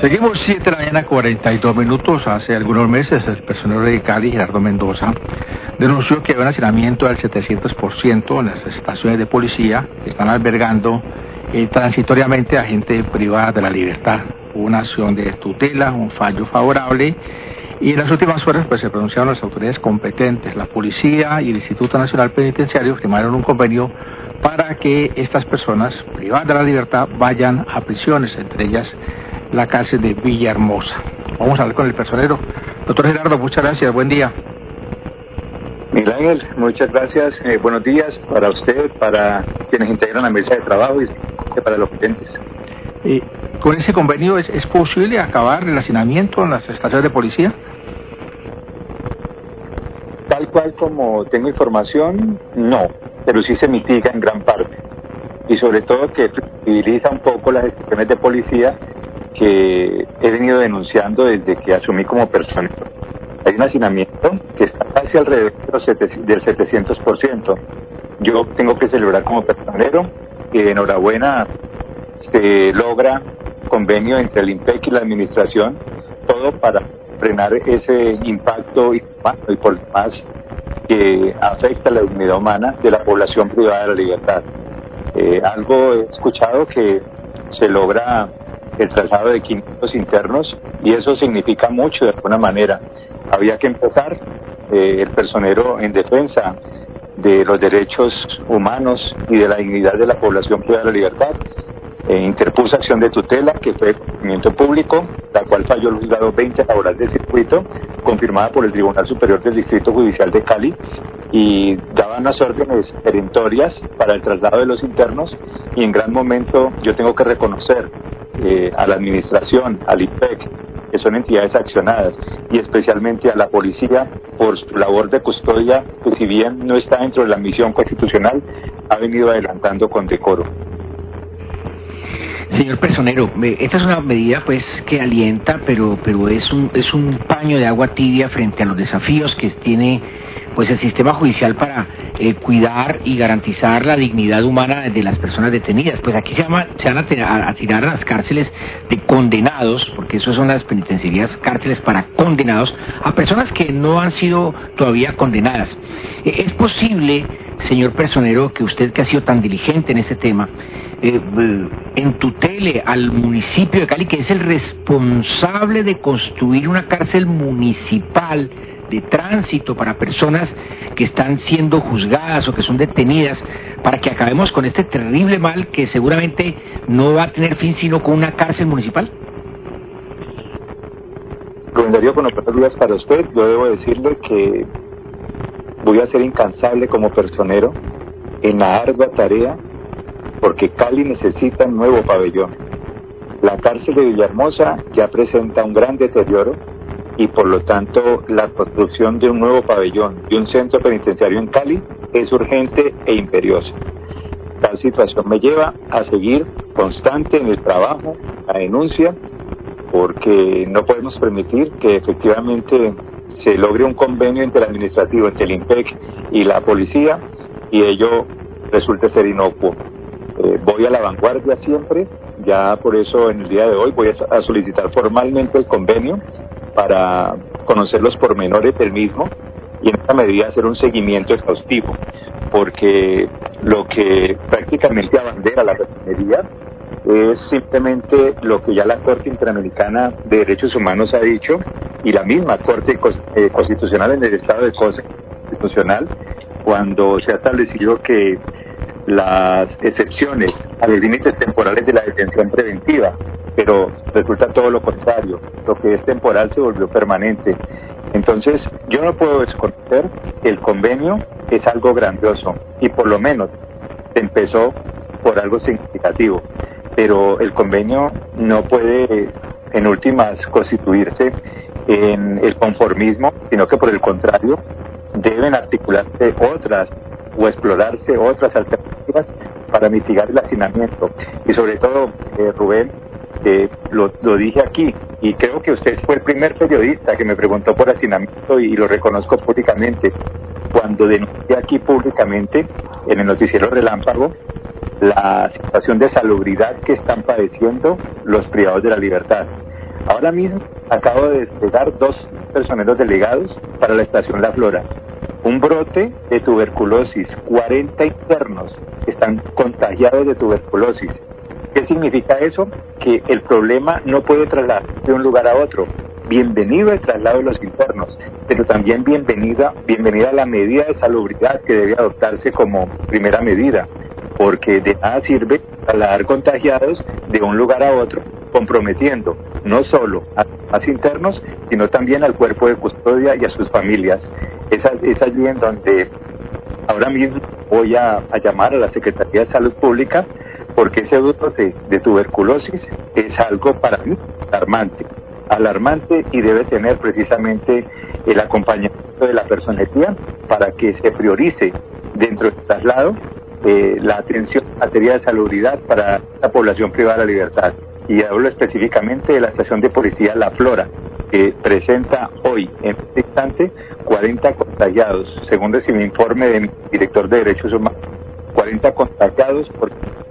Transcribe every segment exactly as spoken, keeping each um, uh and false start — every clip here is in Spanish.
Seguimos siete de la mañana, cuarenta y dos minutos. Hace algunos meses el personero de Cali, Gerardo Mendoza, denunció que había un hacinamiento del setecientos por ciento en las estaciones de policía que están albergando eh, transitoriamente a gente privada de la libertad. Hubo una acción de tutela, un fallo favorable, y en las últimas horas pues se pronunciaron las autoridades competentes. La policía y el Instituto Nacional Penitenciario firmaron un convenio para que estas personas privadas de la libertad vayan a prisiones, entre ellas la cárcel de Villahermosa. Vamos a hablar con el personero. Doctor Gerardo, muchas gracias, buen día. Miguel Ángel, muchas gracias, eh, buenos días para usted, para quienes integran la mesa de trabajo y para los clientes. Eh, ¿Con ese convenio es, es posible acabar el hacinamiento en las estaciones de policía? Tal cual como tengo información, no, pero sí se mitiga en gran parte. Y sobre todo que flexibiliza un poco las estaciones de policía que he venido denunciando desde que asumí como personero. Hay un hacinamiento que está casi alrededor del setecientos por ciento. Yo tengo que celebrar como personero que enhorabuena se logra convenio entre el INPEC y la administración, todo para frenar ese impacto inhumano y por demás que afecta a la dignidad humana de la población privada de la libertad. Eh, algo he escuchado que se logra el traslado de quinientos internos y eso significa mucho de alguna manera. Había que empezar, eh, el personero en defensa de los derechos humanos y de la dignidad de la población privada de la libertad, eh, interpuso acción de tutela que fue de conocimiento público, la cual falló el juzgado veinte laboral de circuito, confirmada por el Tribunal Superior del Distrito Judicial de Cali, y daban unas órdenes perentorias para el traslado de los internos, y en gran momento yo tengo que reconocer eh, a la administración, al INPEC, que son entidades accionadas, y especialmente a la policía por su labor de custodia, que si bien no está dentro de la misión constitucional, ha venido adelantando con decoro. Señor personero, esta es una medida pues que alienta, pero pero es un es un paño de agua tibia frente a los desafíos que tiene pues el sistema judicial para eh, cuidar y garantizar la dignidad humana de las personas detenidas. Pues aquí se, llama, se van a, tirar, a tirar a las cárceles de condenados, porque eso son las penitenciarías, cárceles para condenados, a personas que no han sido todavía condenadas. Eh, ¿Es posible, señor personero, que usted que ha sido tan diligente en este tema, eh, eh, entutele al municipio de Cali, que es el responsable de construir una cárcel municipal de tránsito para personas que están siendo juzgadas o que son detenidas, para que acabemos con este terrible mal que seguramente no va a tener fin sino con una cárcel municipal? Rubén Darío, con otras dudas para usted, yo debo decirle que voy a ser incansable como personero en la ardua tarea, porque Cali necesita un nuevo pabellón. La cárcel de Villahermosa ya presenta un gran deterioro, y por lo tanto la construcción de un nuevo pabellón, de un centro penitenciario en Cali, es urgente e imperiosa. Tal situación me lleva a seguir constante en el trabajo, la denuncia, porque no podemos permitir que efectivamente se logre un convenio entre el administrativo, entre el INPEC y la policía, y ello resulte ser inocuo. Eh, voy a la vanguardia siempre, ya por eso en el día de hoy voy a solicitar formalmente el convenio para conocer los pormenores del mismo y en esta medida hacer un seguimiento exhaustivo, porque lo que prácticamente abandera la refinería es simplemente lo que ya la Corte Interamericana de Derechos Humanos ha dicho, y la misma Corte Constitucional en el Estado de Cosa Constitucional, cuando se ha establecido que las excepciones a los límites temporales de la detención preventiva, pero resulta todo lo contrario, lo que es temporal se volvió permanente. Entonces, yo no puedo desconocer que el convenio es algo grandioso, y por lo menos empezó por algo significativo, pero el convenio no puede, en últimas, constituirse en el conformismo, sino que por el contrario, deben articularse otras o explorarse otras alternativas para mitigar el hacinamiento. Y sobre todo, eh, Rubén, eh, lo, lo dije aquí, y creo que usted fue el primer periodista que me preguntó por hacinamiento, y, y lo reconozco públicamente, cuando denuncié aquí públicamente en el noticiero Relámpago la situación de salubridad que están padeciendo los privados de la libertad. Ahora mismo acabo de despegar dos personeros delegados para la estación La Flora. Un brote de tuberculosis, cuarenta internos están contagiados de tuberculosis. ¿Qué significa eso? Que el problema no puede trasladar de un lugar a otro. Bienvenido el traslado de los internos, pero también bienvenida, bienvenida la medida de salubridad que debe adoptarse como primera medida, porque de nada sirve trasladar contagiados de un lugar a otro, comprometiendo no solo a los internos, sino también al cuerpo de custodia y a sus familias. Es, es allí en donde ahora mismo voy a, a llamar a la Secretaría de Salud Pública, porque ese brote de tuberculosis es algo para mí alarmante, alarmante y debe tener precisamente el acompañamiento de la personería para que se priorice dentro del traslado eh, la atención en materia de salubridad para la población privada de la libertad. Y hablo específicamente de la estación de policía La Flora, que presenta hoy, en este instante, cuarenta contagiados, según recibe mi informe de mi director de Derechos Humanos, cuarenta contagiados por...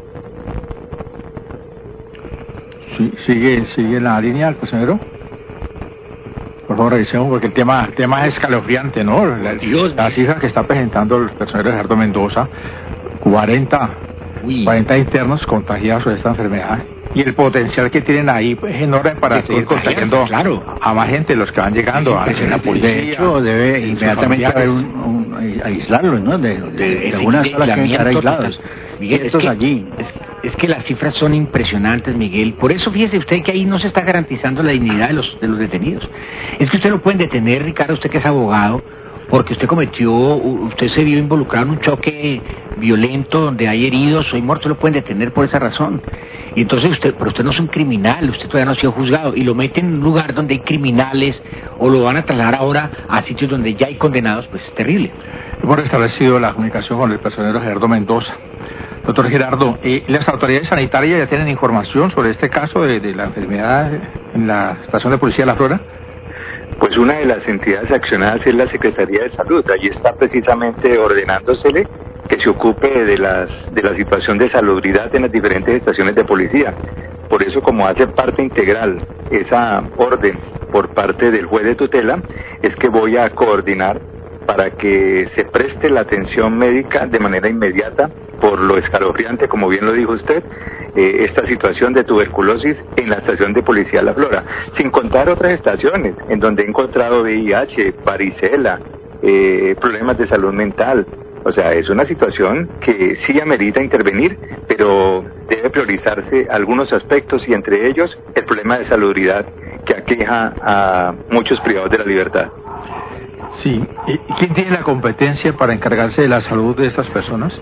Sí, sigue, sigue la línea el personero. Por favor, revisemos, porque el tema, el tema es escalofriante, ¿no? La, la cifra que está presentando el personero Gerardo Mendoza, cuarenta, Uy. cuarenta internos contagiados por esta enfermedad. Y el potencial que tienen ahí es enorme para seguir contagiando claro. a más gente, los que van llegando a la policía. De hecho, debe inmediatamente haber un, un, aislarlos, ¿no? De, de, de algunas zonas que estar aislados. Miguel, es que, allí. Es, es que las cifras son impresionantes, Miguel. Por eso fíjese usted que ahí no se está garantizando la dignidad de los, de los detenidos. Es que usted lo pueden detener, Ricardo, usted que es abogado, porque usted cometió, usted se vio involucrado en un choque violento donde hay heridos o hay muertos, lo pueden detener por esa razón. Y entonces usted, pero usted no es un criminal, usted todavía no ha sido juzgado, y lo meten en un lugar donde hay criminales, o lo van a trasladar ahora a sitios donde ya hay condenados, pues es terrible. Hemos restablecido la comunicación con el personero Gerardo Mendoza. Doctor Gerardo, eh, ¿las autoridades sanitarias ya tienen información sobre este caso de, de la enfermedad en la estación de policía de La Flora? Pues una de las entidades accionadas es la Secretaría de Salud. Allí está precisamente ordenándosele que se ocupe de las de la situación de salubridad en las diferentes estaciones de policía. Por eso, como hace parte integral esa orden por parte del juez de tutela, es que voy a coordinar para que se preste la atención médica de manera inmediata por lo escalofriante, como bien lo dijo usted, eh, esta situación de tuberculosis en la estación de policía La Flora, sin contar otras estaciones en donde he encontrado V I H, varicela, eh, problemas de salud mental. O sea, es una situación que sí amerita intervenir, pero debe priorizarse algunos aspectos y entre ellos el problema de salubridad que aqueja a muchos privados de la libertad. Sí, ¿y quién tiene la competencia para encargarse de la salud de estas personas?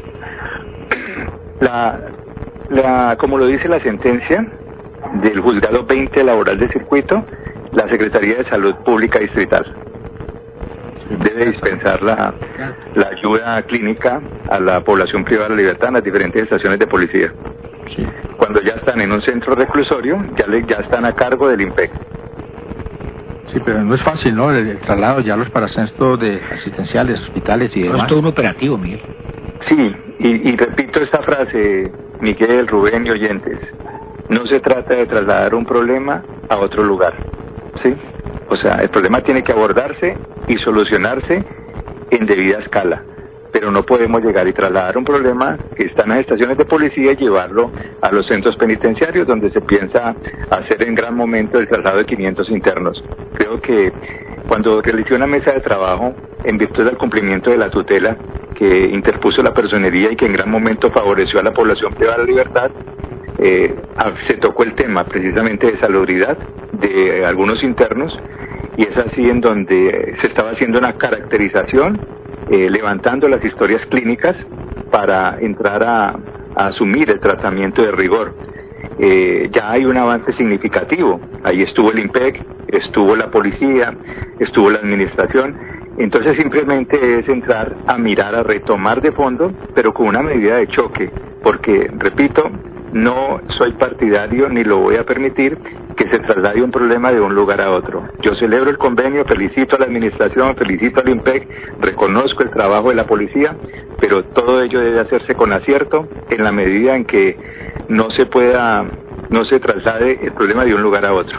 La, la, como lo dice la sentencia del Juzgado veinte Laboral de Circuito, la Secretaría de Salud Pública Distrital debe dispensar la, la ayuda clínica a la población privada de la libertad en las diferentes estaciones de policía. Sí. Cuando ya están en un centro reclusorio, ya, le, ya están a cargo del INPEC. Sí, pero no es fácil, ¿no? El, el traslado ya a los paracentros de asistenciales, hospitales y demás. No es todo un operativo, Miguel. Sí, y, y repito esta frase, Miguel, Rubén y oyentes. No se trata de trasladar un problema a otro lugar, ¿sí? O sea, el problema tiene que abordarse y solucionarse en debida escala. Pero no podemos llegar y trasladar un problema que está en las estaciones de policía y llevarlo a los centros penitenciarios donde se piensa hacer en gran momento el traslado de quinientos internos. Creo que cuando realicé una mesa de trabajo en virtud del cumplimiento de la tutela que interpuso la personería y que en gran momento favoreció a la población privada de la libertad, eh, se tocó el tema precisamente de salubridad de algunos internos y es así en donde se estaba haciendo una caracterización Eh, levantando las historias clínicas para entrar a, a asumir el tratamiento de rigor. Eh, ya hay un avance significativo. Ahí estuvo el INPEC, estuvo la policía, estuvo la administración. Entonces simplemente es entrar a mirar, a retomar de fondo, pero con una medida de choque, porque, repito, no soy partidario ni lo voy a permitir que se traslade un problema de un lugar a otro. Yo celebro el convenio, felicito a la administración, felicito al INPEC, reconozco el trabajo de la policía, pero todo ello debe hacerse con acierto en la medida en que no se pueda, no se traslade el problema de un lugar a otro. Tal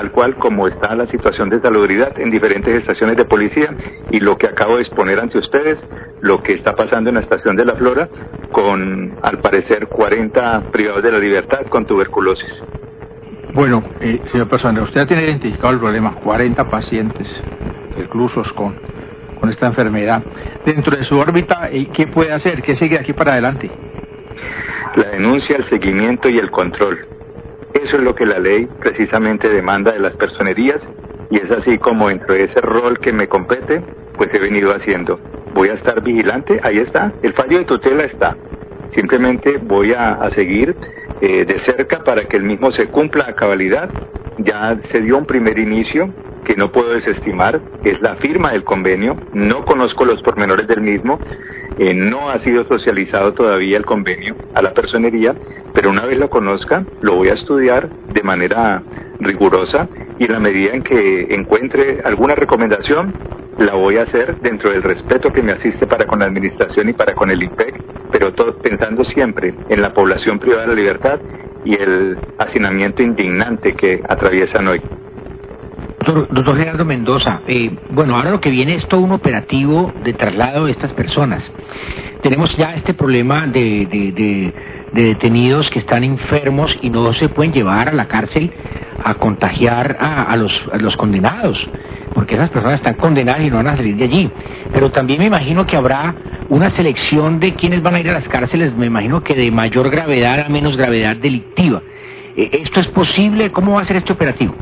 tal cual como está la situación de salubridad en diferentes estaciones de policía y lo que acabo de exponer ante ustedes, lo que está pasando en la estación de La Flora con, al parecer, cuarenta privados de la libertad con tuberculosis. Bueno, eh, señor personero, usted tiene identificado el problema, cuarenta pacientes reclusos con, con esta enfermedad. Dentro de su órbita, ¿qué puede hacer? ¿Qué sigue aquí para adelante? La denuncia, el seguimiento y el control. Eso es lo que la ley precisamente demanda de las personerías y es así como dentro de ese rol que me compete, pues he venido haciendo. Voy a estar vigilante, ahí está, el fallo de tutela está. Simplemente voy a, a seguir eh, de cerca para que el mismo se cumpla a cabalidad. Ya se dio un primer inicio que no puedo desestimar, es la firma del convenio. No conozco los pormenores del mismo, eh, no ha sido socializado todavía el convenio a la personería, pero una vez lo conozca, lo voy a estudiar de manera rigurosa y en la medida en que encuentre alguna recomendación, la voy a hacer dentro del respeto que me asiste para con la administración y para con el I N P E C, pero todo pensando siempre en la población privada de la libertad y el hacinamiento indignante que atraviesan hoy. Doctor, doctor Gerardo Mendoza, eh, bueno, ahora lo que viene es todo un operativo de traslado de estas personas. Tenemos ya este problema de, de, de, de detenidos que están enfermos y no se pueden llevar a la cárcel a contagiar a, a, los, a los condenados, porque esas personas están condenadas y no van a salir de allí. Pero también me imagino que habrá una selección de quienes van a ir a las cárceles, me imagino que de mayor gravedad a menos gravedad delictiva. Eh, ¿Esto es posible? ¿Cómo va a ser este operativo?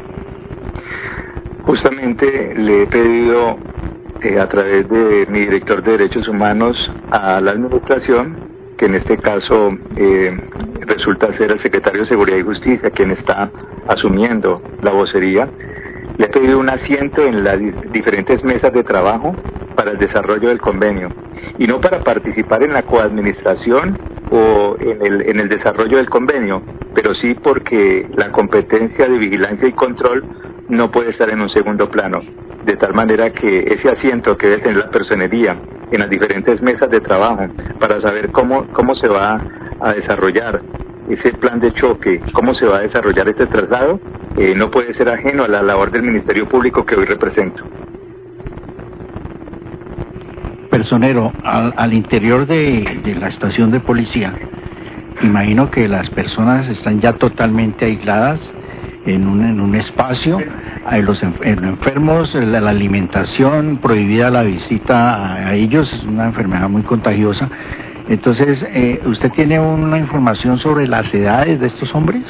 Justamente le he pedido eh, a través de mi director de Derechos Humanos a la administración, que en este caso eh, resulta ser el secretario de Seguridad y Justicia quien está asumiendo la vocería, le he pedido un asiento en las diferentes mesas de trabajo para el desarrollo del convenio, y no para participar en la coadministración o en el, en el desarrollo del convenio, pero sí porque la competencia de vigilancia y control no puede estar en un segundo plano, de tal manera que ese asiento que debe tener la personería en las diferentes mesas de trabajo para saber cómo, cómo se va a desarrollar ese plan de choque, cómo se va a desarrollar este traslado, eh, no puede ser ajeno a la labor del Ministerio Público que hoy represento. Personero, al, al interior de, de la estación de policía, imagino que las personas están ya totalmente aisladas en un, en un espacio, hay los enfermos, la, la alimentación, prohibida la visita a, a ellos, es una enfermedad muy contagiosa. Entonces, eh, ¿usted tiene una información sobre las edades de estos hombres?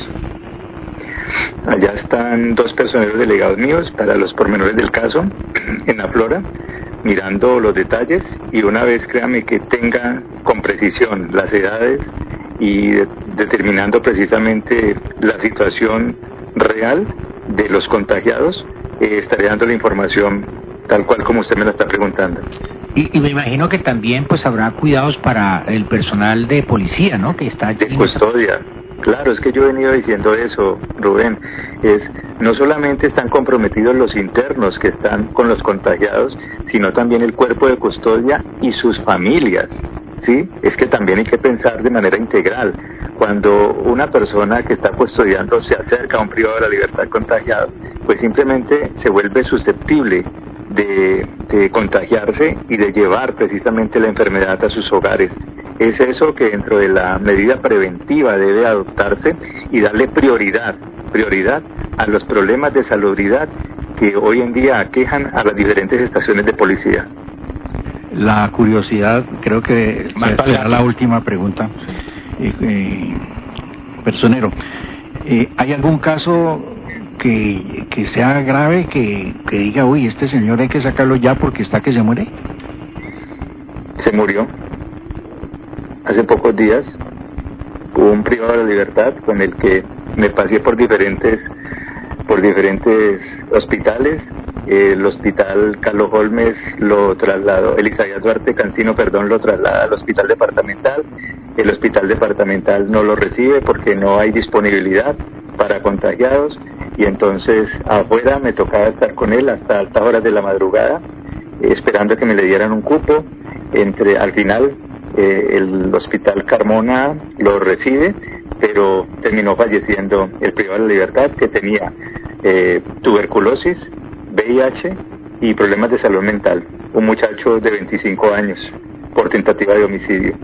Allá están dos personeros delegados míos para los pormenores del caso, en La Flora, mirando los detalles, y una vez, créame, que tenga con precisión las edades y de, determinando precisamente la situación real de los contagiados, eh, estaré dando la información tal cual como usted me la está preguntando. Y, y me imagino que también pues habrá cuidados para el personal de policía, ¿no? Que está allí. De custodia. Claro, es que yo he venido diciendo eso, Rubén, es no solamente están comprometidos los internos que están con los contagiados, sino también el cuerpo de custodia y sus familias, ¿sí? Es que también hay que pensar de manera integral. Cuando una persona que está custodiando se acerca a un privado de la libertad contagiado, pues simplemente se vuelve susceptible de, de contagiarse y de llevar precisamente la enfermedad a sus hogares. Es eso que dentro de la medida preventiva debe adoptarse y darle prioridad, prioridad a los problemas de salubridad que hoy en día aquejan a las diferentes estaciones de policía. La curiosidad, creo que será la última pregunta. Eh, eh, personero, eh, ¿hay algún caso que, que sea grave, que, que diga, uy, este señor hay que sacarlo ya porque está que se muere? Se murió. Hace pocos días hubo un privado de la libertad con el que me pasé por diferentes por diferentes hospitales. El hospital Carlos Holmes lo trasladó, el Isaías Duarte Cancino, perdón, lo traslada al hospital departamental. El hospital departamental no lo recibe porque no hay disponibilidad para contagiados, y entonces afuera me tocaba estar con él hasta altas horas de la madrugada, eh, esperando que me le dieran un cupo. Entre al final eh, el hospital Carmona lo recibe, pero terminó falleciendo el privado de la libertad, que tenía eh, tuberculosis, V I H y problemas de salud mental. Un muchacho de veinticinco años por tentativa de homicidio.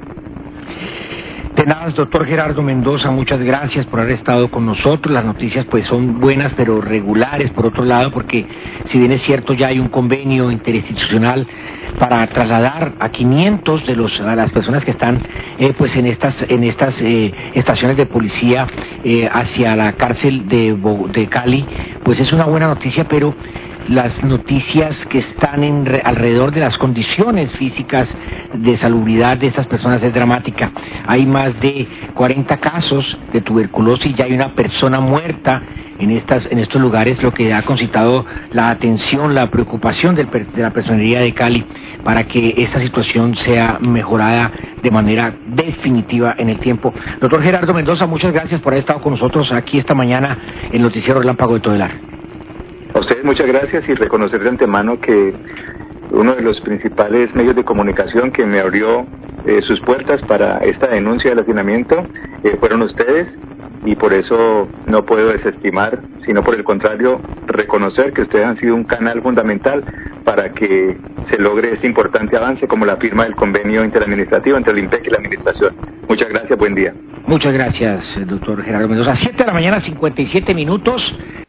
Tenaz, doctor Gerardo Mendoza, muchas gracias por haber estado con nosotros. Las noticias pues son buenas pero regulares por otro lado, porque si bien es cierto ya hay un convenio interinstitucional para trasladar a quinientos de los a las personas que están eh, pues en estas en estas eh, estaciones de policía eh, hacia la cárcel de, Bo- de Cali, pues es una buena noticia, pero las noticias que están en re, alrededor de las condiciones físicas de salubridad de estas personas es dramática. Hay más de cuarenta casos de tuberculosis, ya hay una persona muerta en estas en estos lugares, lo que ha concitado la atención, la preocupación del, de la personería de Cali para que esta situación sea mejorada de manera definitiva en el tiempo. Doctor Gerardo Mendoza, muchas gracias por haber estado con nosotros aquí esta mañana en el Noticiero Relámpago de Todelar. A ustedes muchas gracias y reconocer de antemano que uno de los principales medios de comunicación que me abrió eh, sus puertas para esta denuncia del hacinamiento eh, fueron ustedes, y por eso no puedo desestimar, sino por el contrario, reconocer que ustedes han sido un canal fundamental para que se logre este importante avance como la firma del convenio interadministrativo entre el IMPEC y la Administración. Muchas gracias, buen día. Muchas gracias, doctor Gerardo Mendoza. siete de la mañana, cincuenta y siete minutos.